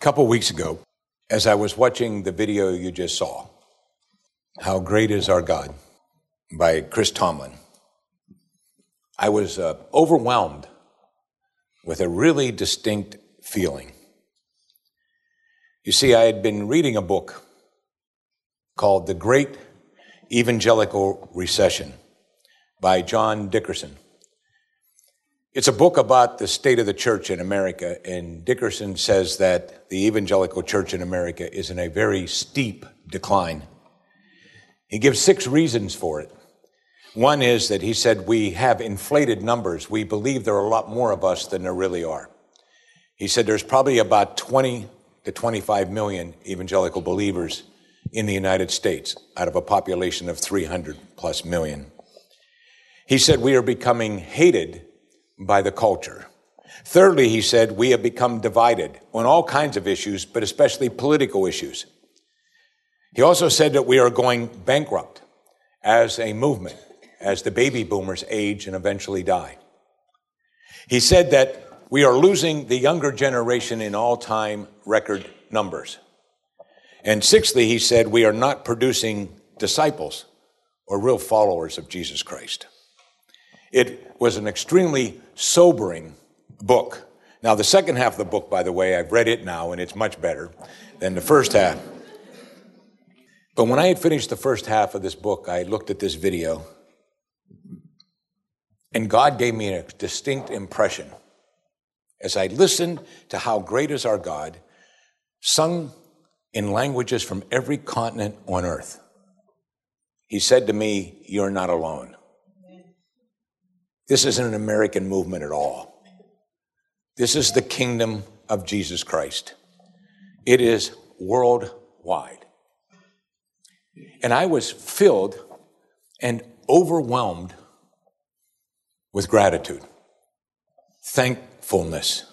couple weeks ago, as I was watching the video you just saw, How Great Is Our God by Chris Tomlin, I was overwhelmed with a really distinct feeling. You see, I had been reading a book called The Great Evangelical Recession by John Dickerson. It's a book about the state of the church in America, and Dickerson says that the evangelical church in America is in a very steep decline. He gives 6 reasons for it. One is that he said we have inflated numbers. We believe there are a lot more of us than there really are. He said there's probably about 20 to 25 million evangelical believers in the United States out of a population of 300 plus million. He said we are becoming hated by the culture. Thirdly, he said we have become divided on all kinds of issues, but especially political issues. He also said that we are going bankrupt as a movement, as the baby boomers age and eventually die. He said that we are losing the younger generation in all-time record numbers. And sixthly, he said we are not producing disciples or real followers of Jesus Christ. It was an extremely sobering book. Now, the second half of the book, by the way, I've read it now, and it's much better than the first half. But when I had finished the first half of this book, I looked at this video, and God gave me a distinct impression as I listened to How Great Is Our God, sung in languages from every continent on earth. He said to me, "You're not alone. This isn't an American movement at all. This is the kingdom of Jesus Christ. It is worldwide." And I was filled and overwhelmed with gratitude, thankfulness.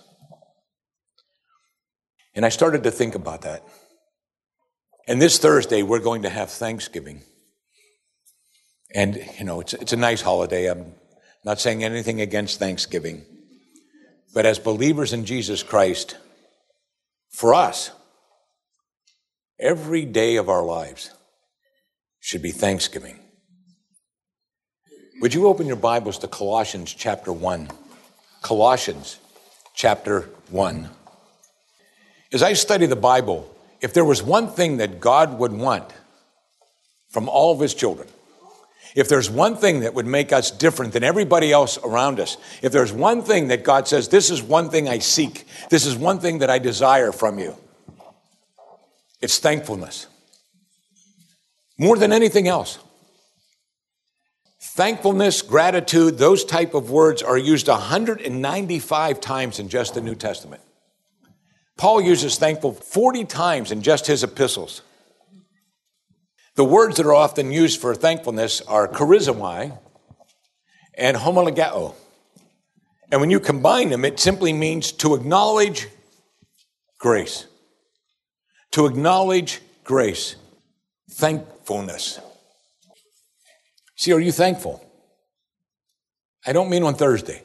And I started to think about that. And this Thursday, we're going to have Thanksgiving. And, it's a nice holiday. I'm not saying anything against Thanksgiving. But as believers in Jesus Christ, for us, every day of our lives should be Thanksgiving. Would you open your Bibles to Colossians chapter 1? Colossians chapter 1. As I study the Bible, if there was one thing that God would want from all of his children, if there's one thing that would make us different than everybody else around us, if there's one thing that God says, this is one thing I seek, this is one thing that I desire from you, it's thankfulness. More than anything else. Thankfulness, gratitude, those type of words are used 195 times in just the New Testament. Paul uses thankful 40 times in just his epistles. The words that are often used for thankfulness are charizomai and homologeo. And when you combine them, it simply means to acknowledge grace. To acknowledge grace. Thankfulness. See, are you thankful? I don't mean on Thursday.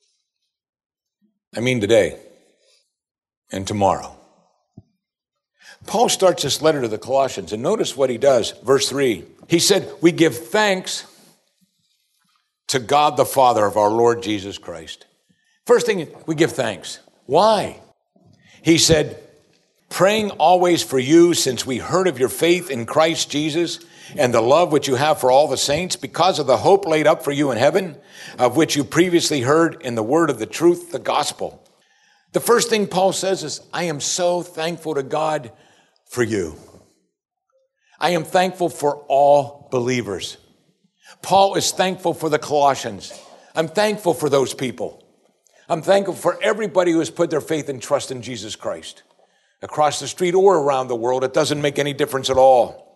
I mean today and tomorrow. Paul starts this letter to the Colossians, and notice what he does. Verse 3, he said, we give thanks to God the Father of our Lord Jesus Christ. First thing, we give thanks. Why? He said, praying always for you since we heard of your faith in Christ Jesus and the love which you have for all the saints because of the hope laid up for you in heaven, of which you previously heard in the word of the truth, the gospel. The first thing Paul says is, I am so thankful to God for you. I am thankful for all believers. Paul is thankful for the Colossians. I'm thankful for those people. I'm thankful for everybody who has put their faith and trust in Jesus Christ. Across the street or around the world, it doesn't make any difference at all.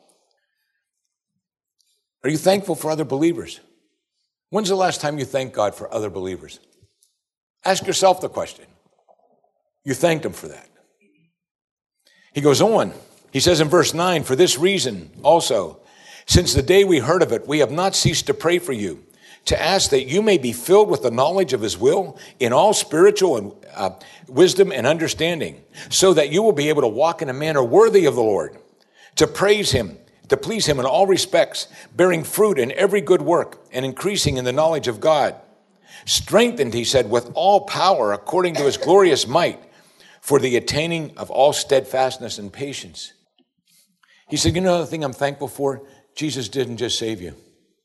Are you thankful for other believers? When's the last time you thanked God for other believers? Ask yourself the question. You thanked him for that. He goes on. He says in verse 9, for this reason also, since the day we heard of it, we have not ceased to pray for you, to ask that you may be filled with the knowledge of his will in all spiritual and wisdom and understanding, so that you will be able to walk in a manner worthy of the Lord, to praise him, to please him in all respects, bearing fruit in every good work and increasing in the knowledge of God. Strengthened, he said, with all power according to his glorious might, for the attaining of all steadfastness and patience. He said, you know the thing I'm thankful for? Jesus didn't just save you.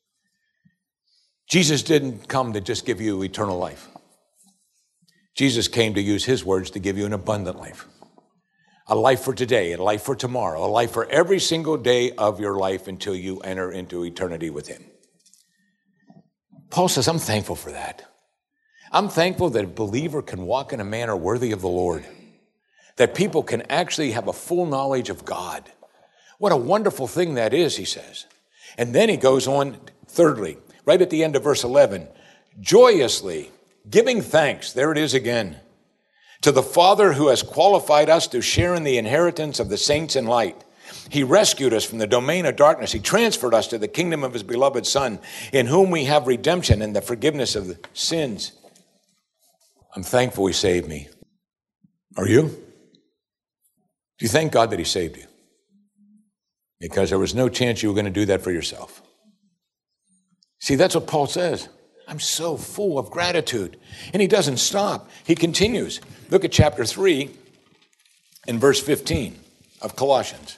Jesus didn't come to just give you eternal life. Jesus came to use his words to give you an abundant life. A life for today, a life for tomorrow, a life for every single day of your life until you enter into eternity with him. Paul says, I'm thankful for that. I'm thankful that a believer can walk in a manner worthy of the Lord, that people can actually have a full knowledge of God. What a wonderful thing that is, he says. And then he goes on, thirdly, right at the end of verse 11, joyously giving thanks, there it is again, to the Father who has qualified us to share in the inheritance of the saints in light. He rescued us from the domain of darkness. He transferred us to the kingdom of his beloved Son, in whom we have redemption and the forgiveness of the sins. I'm thankful he saved me. Are you? Do you thank God that he saved you? Because there was no chance you were going to do that for yourself. See, that's what Paul says. I'm so full of gratitude. And he doesn't stop. He continues. Look at chapter 3 and verse 15 of Colossians.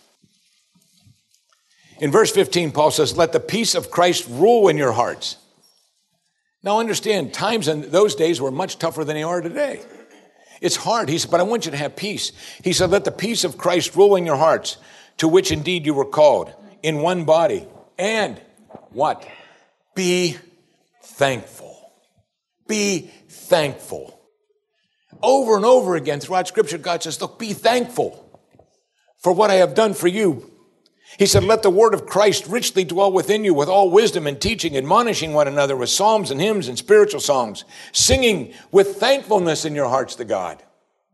In verse 15, Paul says, let the peace of Christ rule in your hearts. Now understand, times in those days were much tougher than they are today. It's hard. He said, but I want you to have peace. He said, let the peace of Christ rule in your hearts, to which indeed you were called, in one body. And what? Be thankful. Be thankful. Over and over again throughout Scripture, God says, look, be thankful for what I have done for you. He said, let the word of Christ richly dwell within you with all wisdom and teaching, admonishing one another with psalms and hymns and spiritual songs, singing with thankfulness in your hearts to God.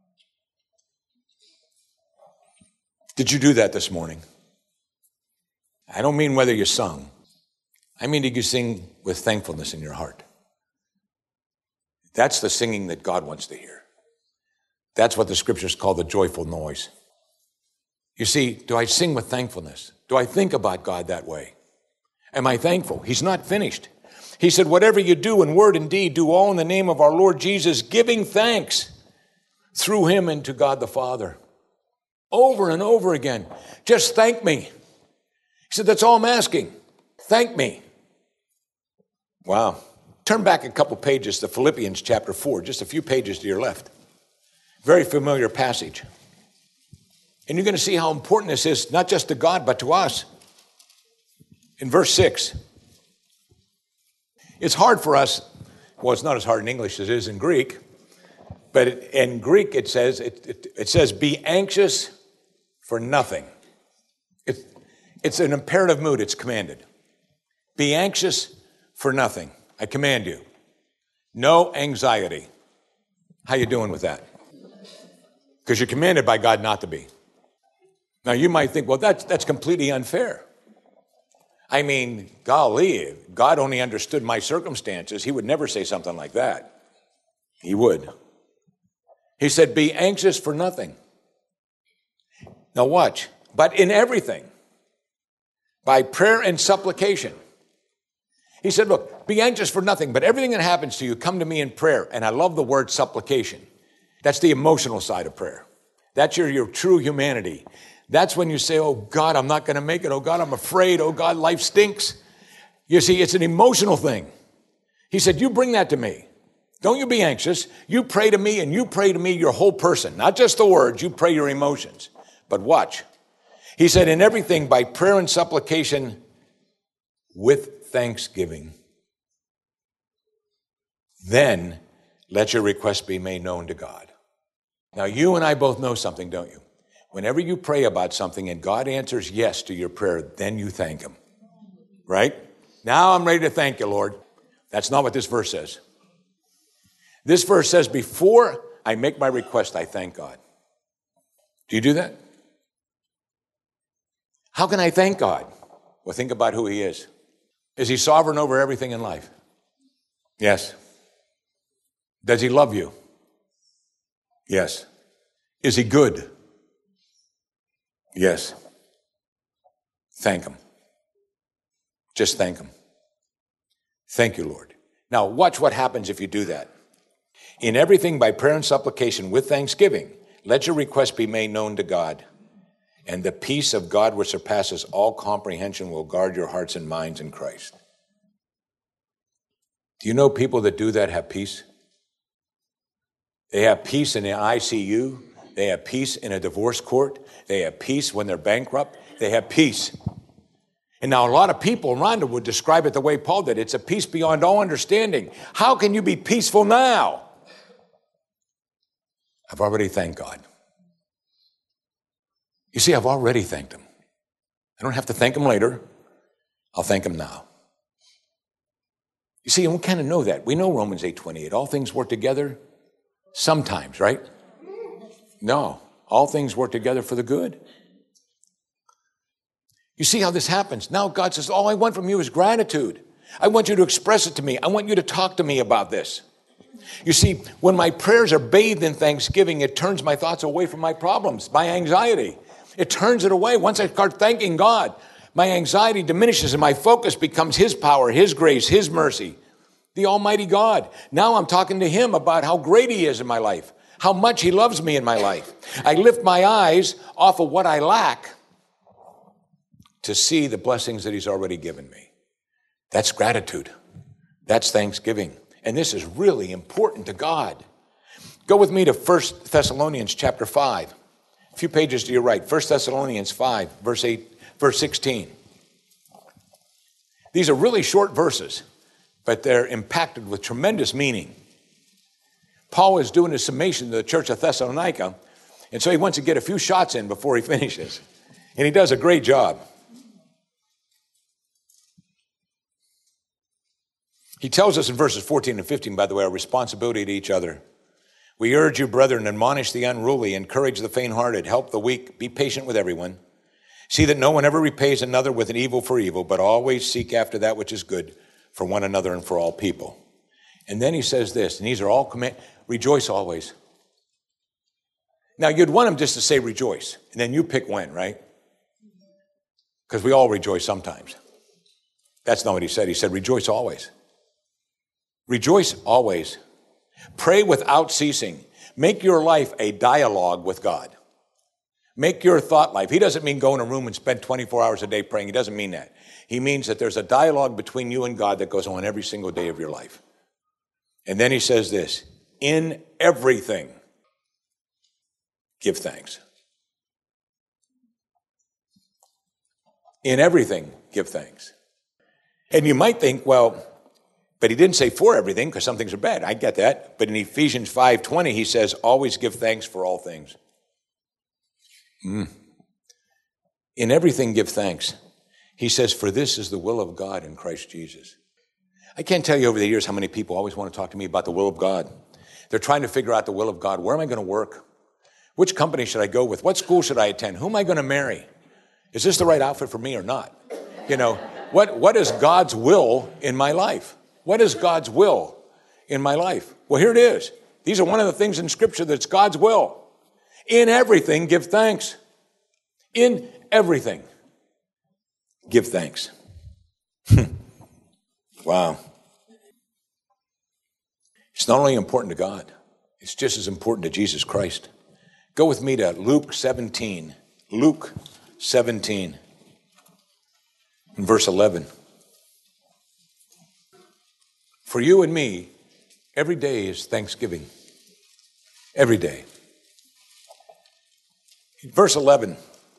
Did you do that this morning? I don't mean whether you sung. I mean, did you sing with thankfulness in your heart? That's the singing that God wants to hear. That's what the scriptures call the joyful noise. You see, do I sing with thankfulness? Do I think about God that way? Am I thankful? He's not finished. He said, whatever you do in word and deed, do all in the name of our Lord Jesus, giving thanks through him and to God the Father. Over and over again. Just thank me. He said, that's all I'm asking. Thank me. Wow. Turn back a couple pages to Philippians chapter 4, just a few pages to your left. Very familiar passage. And you're going to see how important this is, not just to God, but to us. In verse 6, it's hard for us. Well, it's not as hard in English as it is in Greek. But in Greek, it says, be anxious for nothing. It's an imperative mood. It's commanded. Be anxious for nothing. I command you. No anxiety. How you doing with that? Because you're commanded by God not to be. Now, you might think, well, that's completely unfair. I mean, golly, God only understood my circumstances. He would never say something like that. He would. He said, be anxious for nothing. Now watch. But in everything, by prayer and supplication. He said, look, be anxious for nothing, but everything that happens to you, come to me in prayer. And I love the word supplication. That's the emotional side of prayer. That's your true humanity. That's when you say, oh God, I'm not going to make it. Oh God, I'm afraid. Oh God, life stinks. You see, it's an emotional thing. He said, you bring that to me. Don't you be anxious. You pray to me, and you pray to me your whole person. Not just the words, you pray your emotions. But watch. He said, in everything by prayer and supplication with thanksgiving. Then let your request be made known to God. Now, you and I both know something, don't you? Whenever you pray about something and God answers yes to your prayer, then you thank him. Right? Now I'm ready to thank you, Lord. That's not what this verse says. This verse says, before I make my request, I thank God. Do you do that? How can I thank God? Well, think about who he is. Is he sovereign over everything in life? Yes. Does he love you? Yes. Is he good? Yes. Thank him. Just thank him. Thank you, Lord. Now, watch what happens if you do that. In everything by prayer and supplication with thanksgiving, let your requests be made known to God. And the peace of God which surpasses all comprehension will guard your hearts and minds in Christ. Do you know people that do that have peace? They have peace in the ICU. They have peace in a divorce court. They have peace when they're bankrupt. They have peace. And now a lot of people around them would describe it the way Paul did. It's a peace beyond all understanding. How can you be peaceful now? I've already thanked God. You see, I've already thanked him. I don't have to thank him later. I'll thank him now. You see, and we kind of know that. We know Romans 8:28. All things work together sometimes, right? No, all things work together for the good. You see how this happens? Now God says, all I want from you is gratitude. I want you to express it to me. I want you to talk to me about this. You see, when my prayers are bathed in thanksgiving, it turns my thoughts away from my problems, my anxiety. It turns it away. Once I start thanking God, my anxiety diminishes and my focus becomes his power, his grace, his mercy, the Almighty God. Now I'm talking to him about how great he is in my life, how much he loves me in my life. I lift my eyes off of what I lack to see the blessings that he's already given me. That's gratitude. That's thanksgiving. And this is really important to God. Go with me to 1 Thessalonians chapter 5. A few pages to your right. 1 Thessalonians 5, verse 16. These are really short verses, but they're impacted with tremendous meaning. Paul is doing a summation to the church of Thessalonica, and so he wants to get a few shots in before he finishes. And he does a great job. He tells us in verses 14 and 15, by the way, our responsibility to each other. We urge you, brethren, admonish the unruly, encourage the faint-hearted, help the weak, be patient with everyone. See that no one ever repays another with an evil for evil, but always seek after that which is good for one another and for all people. And then he says this, and these are all commands, rejoice always. Now, you'd want him just to say rejoice, and then you pick when, right? Because we all rejoice sometimes. That's not what he said. He said rejoice always. Rejoice always. Pray without ceasing. Make your life a dialogue with God. Make your thought life. He doesn't mean go in a room and spend 24 hours a day praying. He doesn't mean that. He means that there's a dialogue between you and God that goes on every single day of your life. And then he says this, in everything, give thanks. In everything, give thanks. And you might think, well, but he didn't say for everything because some things are bad. I get that. But in Ephesians 5:20, he says, always give thanks for all things. In everything, give thanks. He says, for this is the will of God in Christ Jesus. I can't tell you over the years how many people always want to talk to me about the will of God. They're trying to figure out the will of God. Where am I going to work? Which company should I go with? What school should I attend? Who am I going to marry? Is this the right outfit for me or not? You know, what is God's will in my life? What is God's will in my life? Well, here it is. These are one of the things in Scripture that's God's will. In everything, give thanks. In everything, give thanks. Wow. It's not only important to God, it's just as important to Jesus Christ. Go with me to Luke 17. Luke 17, in verse 11. For you and me, every day is Thanksgiving. Every day. Verse 11,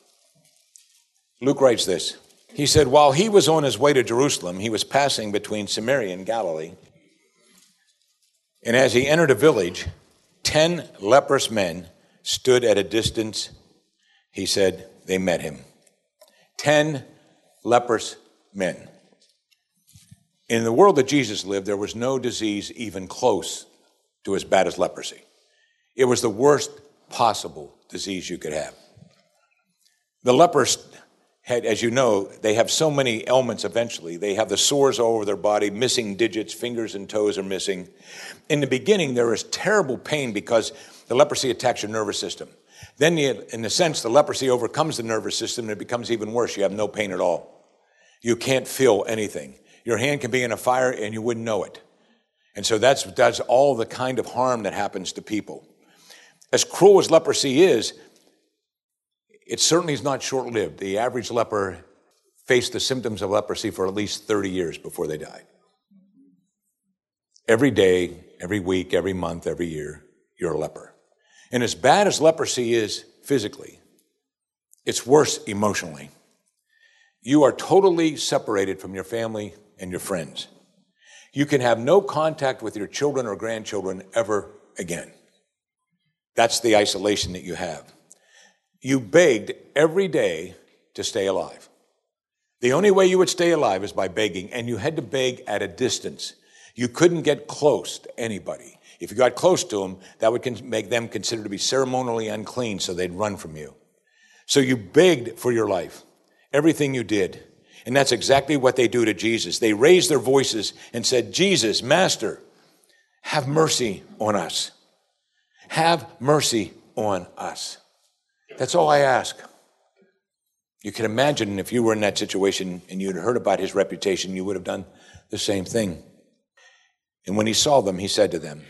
Luke writes this. He said, while he was on his way to Jerusalem, he was passing between Samaria and Galilee. And as he entered a village, 10 leprous men stood at a distance. He said, they met him. 10 leprous men. In the world that Jesus lived, there was no disease even close to as bad as leprosy. It was the worst possible disease you could have. The lepers had, as you know, they have so many ailments eventually. They have the sores all over their body, missing digits, fingers and toes are missing. In the beginning, there is terrible pain because the leprosy attacks your nervous system. Then, in a sense, the leprosy overcomes the nervous system and it becomes even worse. You have no pain at all. You can't feel anything. Your hand can be in a fire and you wouldn't know it. And so that's all the kind of harm that happens to people. As cruel as leprosy is, it certainly is not short-lived. The average leper faced the symptoms of leprosy for at least 30 years before they died. Every day, every week, every month, every year, you're a leper. And as bad as leprosy is physically, it's worse emotionally. You are totally separated from your family and your friends. You can have no contact with your children or grandchildren ever again. That's the isolation that you have. You begged every day to stay alive. The only way you would stay alive is by begging, and you had to beg at a distance. You couldn't get close to anybody. If you got close to them, that would make them considered to be ceremonially unclean, so they'd run from you. So you begged for your life, everything you did. And that's exactly what they do to Jesus. They raised their voices and said, Jesus, Master, have mercy on us. Have mercy on us. That's all I ask. You can imagine if you were in that situation and you'd heard about his reputation, you would have done the same thing. And when he saw them, he said to them,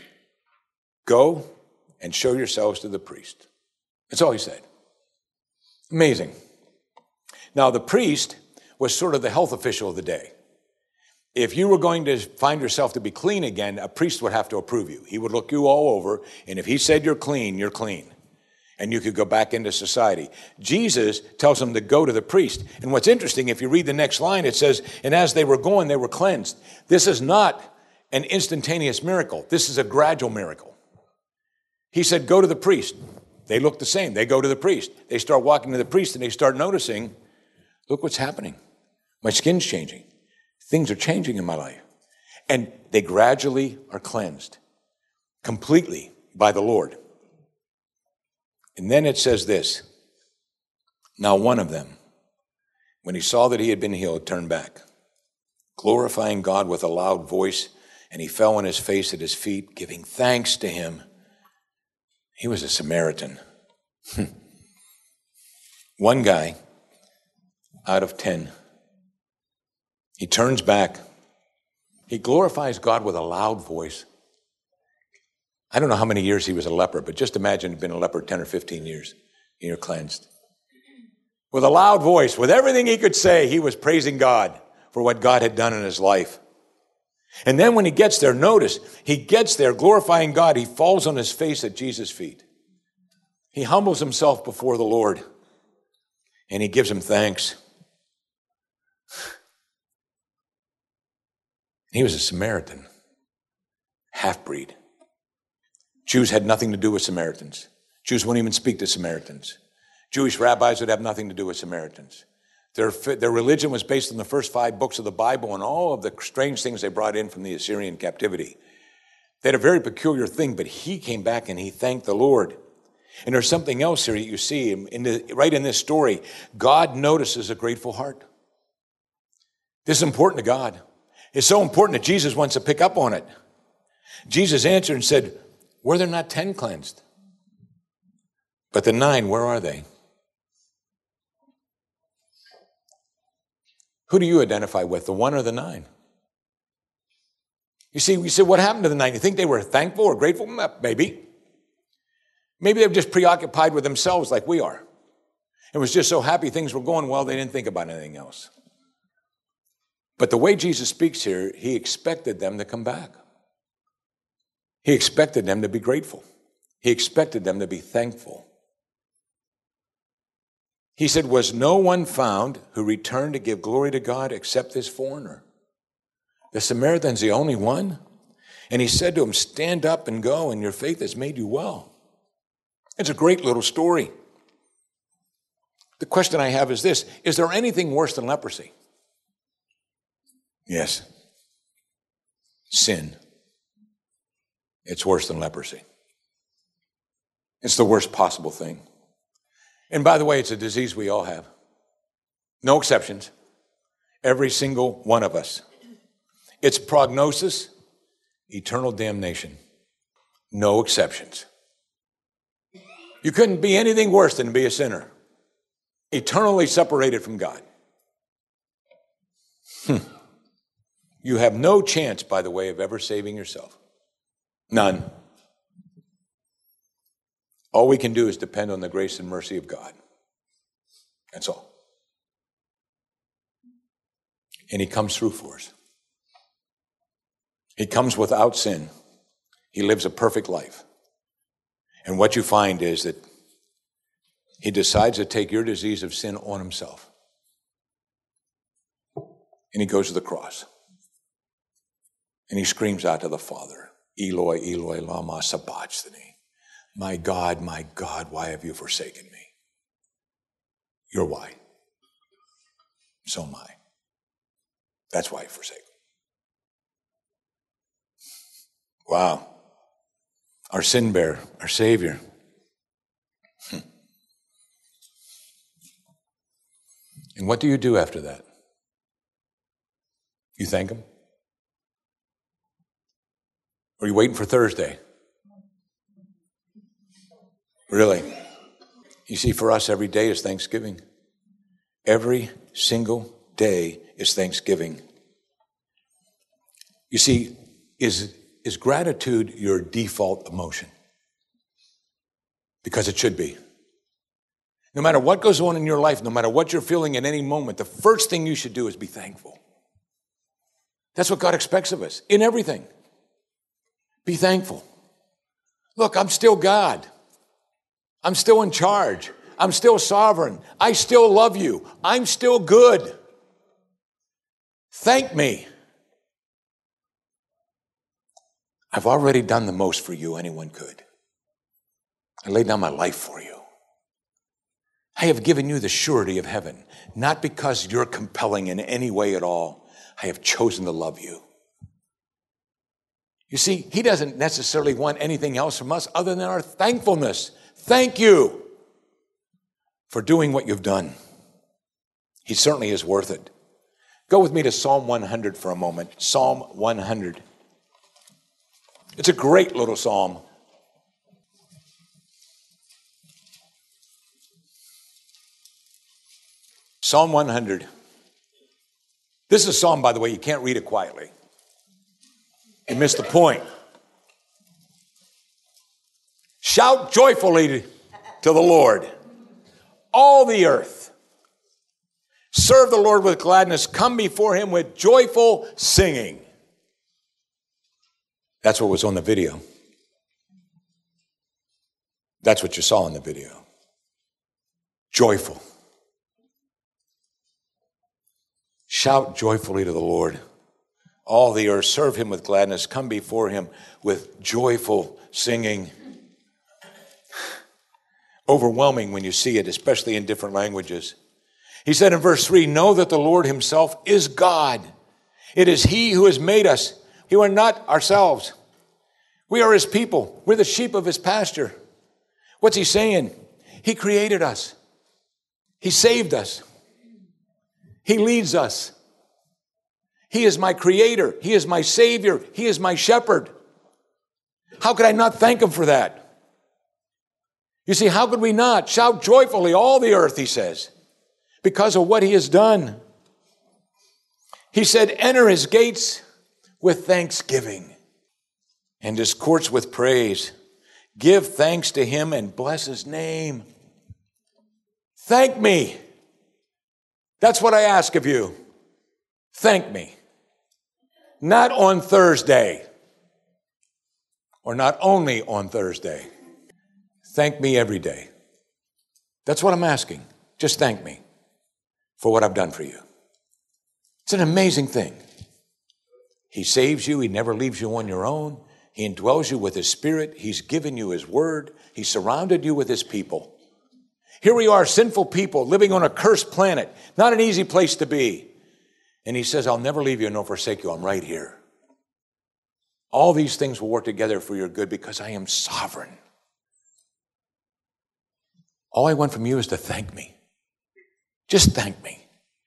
go and show yourselves to the priest. That's all he said. Amazing. Now, the priest was sort of the health official of the day. If you were going to find yourself to be clean again, a priest would have to approve you. He would look you all over, and if he said you're clean, you're clean. And you could go back into society. Jesus tells them to go to the priest. And what's interesting, if you read the next line, it says, and as they were going, they were cleansed. This is not an instantaneous miracle. This is a gradual miracle. He said, go to the priest. They look the same. They go to the priest. They start walking to the priest, and they start noticing, look what's happening. My skin's changing. Things are changing in my life. And they gradually are cleansed completely by the Lord. And then it says this, now one of them, when he saw that he had been healed, turned back, glorifying God with a loud voice, and he fell on his face at his feet, giving thanks to him. He was a Samaritan. One guy out of 10. He turns back. He glorifies God with a loud voice. I don't know how many years he was a leper, but just imagine he'd been a leper 10 or 15 years, and you're cleansed. With a loud voice, with everything he could say, he was praising God for what God had done in his life. And then when he gets there, notice, he gets there glorifying God. He falls on his face at Jesus' feet. He humbles himself before the Lord, and he gives him thanks. He was a Samaritan, half-breed. Jews had nothing to do with Samaritans. Jews wouldn't even speak to Samaritans. Jewish rabbis would have nothing to do with Samaritans. Their religion was based on the first 5 books of the Bible and all of the strange things they brought in from the Assyrian captivity. They had a very peculiar thing, but he came back and he thanked the Lord. And there's something else here that you see right in this story. God notices a grateful heart. This is important to God. It's so important that Jesus wants to pick up on it. Jesus answered and said, were there not 10 cleansed? But the 9, where are they? Who do you identify with, the 1 or the 9? You see, we said, what happened to the 9? You think they were thankful or grateful? Maybe. Maybe they were just preoccupied with themselves like we are. It was just so happy things were going well, they didn't think about anything else. But the way Jesus speaks here, he expected them to come back. He expected them to be grateful. He expected them to be thankful. He said, was no one found who returned to give glory to God except this foreigner? The Samaritan's the only one? And he said to him, stand up and go, and your faith has made you well. It's a great little story. The question I have is this, is there anything worse than leprosy? Yes. Sin. It's worse than leprosy. It's the worst possible thing. And by the way, it's a disease we all have. No exceptions. Every single one of us. Its prognosis, eternal damnation. No exceptions. You couldn't be anything worse than to be a sinner. Eternally separated from God. You have no chance, by the way, of ever saving yourself. None. All we can do is depend on the grace and mercy of God. That's all. And he comes through for us. He comes without sin. He lives a perfect life. And what you find is that he decides to take your disease of sin on himself. And he goes to the cross. And he screams out to the Father, Eloi, Eloi, lama sabachthani. My God, why have you forsaken me? You're why. So am I. That's why you forsake me. Wow. Our sin bearer, our Savior. And what do you do after that? You thank him? Or are you waiting for Thursday? Really? You see, for us, every day is Thanksgiving. Every single day is Thanksgiving. You see, is gratitude your default emotion? Because it should be. No matter what goes on in your life, no matter what you're feeling at any moment, the first thing you should do is be thankful. That's what God expects of us in everything. Be thankful. Look, I'm still God. I'm still in charge. I'm still sovereign. I still love you. I'm still good. Thank me. I've already done the most for you anyone could. I laid down my life for you. I have given you the surety of heaven, not because you're compelling in any way at all. I have chosen to love you. You see, he doesn't necessarily want anything else from us other than our thankfulness. Thank you for doing what you've done. He certainly is worth it. Go with me to Psalm 100 for a moment. Psalm 100. It's a great little psalm. Psalm 100. This is a psalm, by the way, you can't read it quietly. You missed the point. Shout joyfully to the Lord, all the earth. Serve the Lord with gladness. Come before him with joyful singing. That's what was on the video. That's what you saw in the video. Joyful. Shout joyfully to the Lord. All the earth, serve him with gladness. Come before him with joyful singing. Overwhelming when you see it, especially in different languages. He said in verse 3, know that the Lord himself is God. It is he who has made us. We are not ourselves. We are his people. We're the sheep of his pasture. What's he saying? He created us. He saved us. He leads us. He is my creator. He is my savior. He is my shepherd. How could I not thank him for that? You see, how could we not? Shout joyfully, all the earth, he says, because of what he has done. He said, enter his gates with thanksgiving and his courts with praise. Give thanks to him and bless his name. Thank me. That's what I ask of you. Thank me. Not on Thursday, or not only on Thursday. Thank me every day. That's what I'm asking. Just thank me for what I've done for you. It's an amazing thing. He saves you. He never leaves you on your own. He indwells you with his spirit. He's given you his word. He surrounded you with his people. Here we are, sinful people living on a cursed planet. Not an easy place to be. And he says, I'll never leave you nor forsake you. I'm right here. All these things will work together for your good because I am sovereign. All I want from you is to thank me. Just thank me.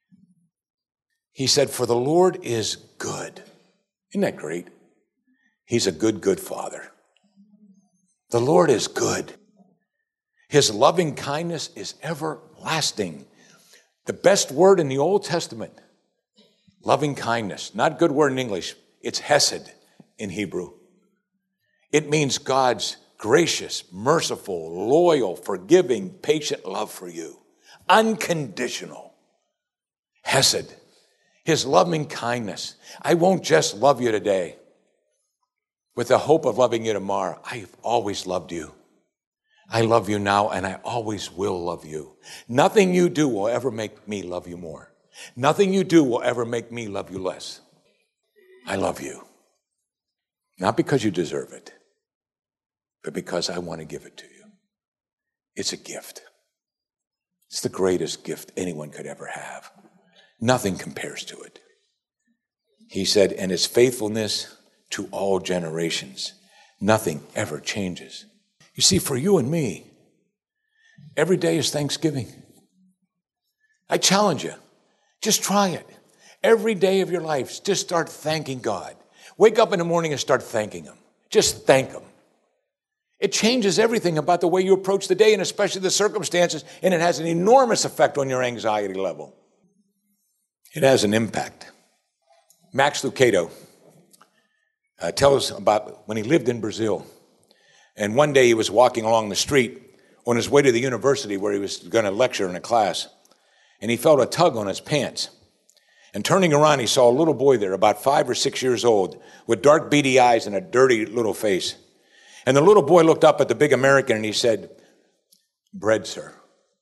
He said, for the Lord is good. Isn't that great? He's a good, good Father. The Lord is good. His loving kindness is everlasting. The best word in the Old Testament, loving kindness, not good word in English. It's hesed in Hebrew. It means God's gracious, merciful, loyal, forgiving, patient love for you. Unconditional. Hesed. His loving kindness. I won't just love you today with the hope of loving you tomorrow. I've always loved you. I love you now, and I always will love you. Nothing you do will ever make me love you more. Nothing you do will ever make me love you less. I love you. Not because you deserve it, but because I want to give it to you. It's a gift. It's the greatest gift anyone could ever have. Nothing compares to it. He said, and his faithfulness to all generations. Nothing ever changes. You see, for you and me, every day is Thanksgiving. I challenge you, just try it. Every day of your life, just start thanking God. Wake up in the morning and start thanking Him. Just thank Him. It changes everything about the way you approach the day and especially the circumstances, and it has an enormous effect on your anxiety level. It has an impact. Max Lucado tells about when he lived in Brazil. And one day he was walking along the street on his way to the university where he was going to lecture in a class. And he felt a tug on his pants. And turning around, he saw a little boy there, about 5 or 6 years old, with dark beady eyes and a dirty little face. And the little boy looked up at the big American and he said, bread, sir.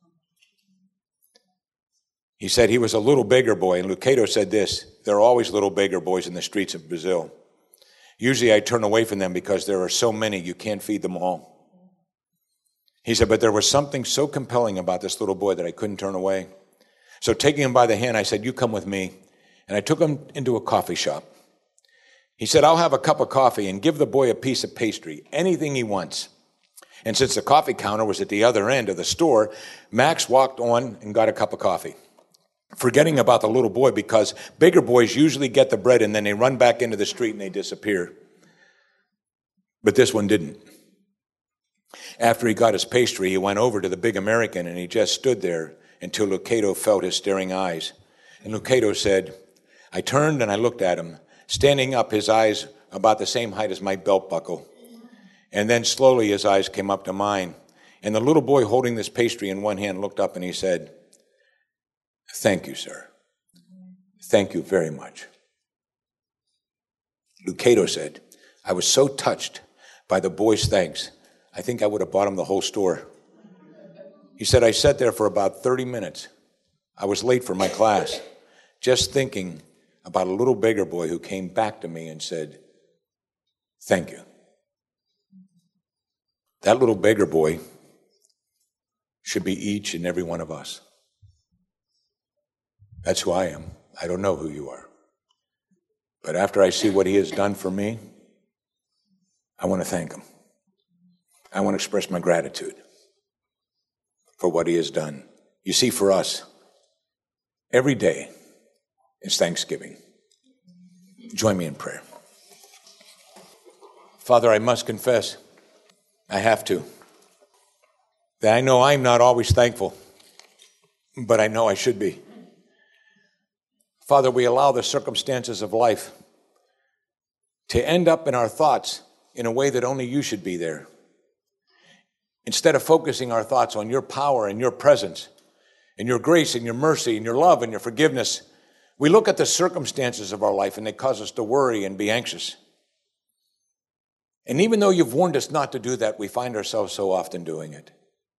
He said he was a little beggar boy. And Lucado said this, there are always little beggar boys in the streets of Brazil. Usually I turn away from them because there are so many, you can't feed them all. He said, but there was something so compelling about this little boy that I couldn't turn away. So taking him by the hand, I said, you come with me. And I took him into a coffee shop. He said, I'll have a cup of coffee and give the boy a piece of pastry, anything he wants. And since the coffee counter was at the other end of the store, Max walked on and got a cup of coffee, forgetting about the little boy because bigger boys usually get the bread and then they run back into the street and they disappear. But this one didn't. After he got his pastry, he went over to the big American and he just stood there until Lucado felt his staring eyes. And Lucado said, I turned and I looked at him, standing up, his eyes about the same height as my belt buckle. And then slowly his eyes came up to mine. And the little boy holding this pastry in one hand looked up and he said, thank you, sir. Thank you very much. Lucado said, I was so touched by the boy's thanks, I think I would have bought him the whole store. He said, I sat there for about 30 minutes. I was late for my class, just thinking about a little beggar boy who came back to me and said, thank you. That little beggar boy should be each and every one of us. That's who I am. I don't know who you are. But after I see what he has done for me, I want to thank him. I want to express my gratitude for what he has done. You see, for us, every day is Thanksgiving. Join me in prayer. Father, I must confess, I have to, that I know I'm not always thankful, but I know I should be. Father, we allow the circumstances of life to end up in our thoughts in a way that only you should be there. Instead of focusing our thoughts on your power and your presence and your grace and your mercy and your love and your forgiveness, we look at the circumstances of our life and they cause us to worry and be anxious. And even though you've warned us not to do that, we find ourselves so often doing it.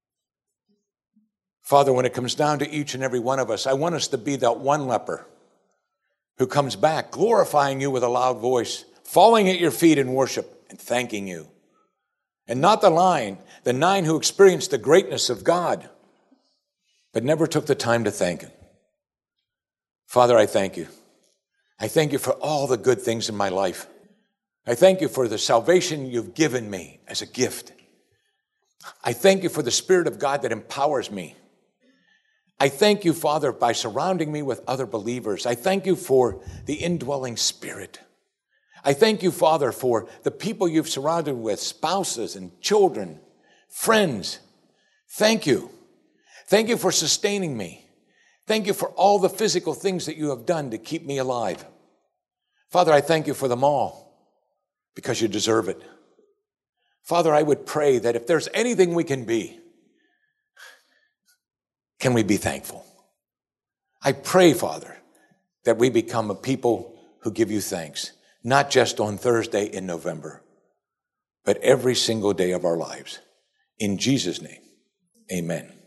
Father, when it comes down to each and every one of us, I want us to be that one leper who comes back, glorifying you with a loud voice, falling at your feet in worship and thanking you. And not the nine who experienced the greatness of God, but never took the time to thank him. Father, I thank you. I thank you for all the good things in my life. I thank you for the salvation you've given me as a gift. I thank you for the Spirit of God that empowers me. I thank you, Father, by surrounding me with other believers. I thank you for the indwelling Spirit. I thank you, Father, for the people you've surrounded with, spouses and children, friends. Thank you. Thank you for sustaining me. Thank you for all the physical things that you have done to keep me alive. Father, I thank you for them all because you deserve it. Father, I would pray that if there's anything we can be, can we be thankful? I pray, Father, that we become a people who give you thanks, not just on Thursday in November, but every single day of our lives. In Jesus' name, amen.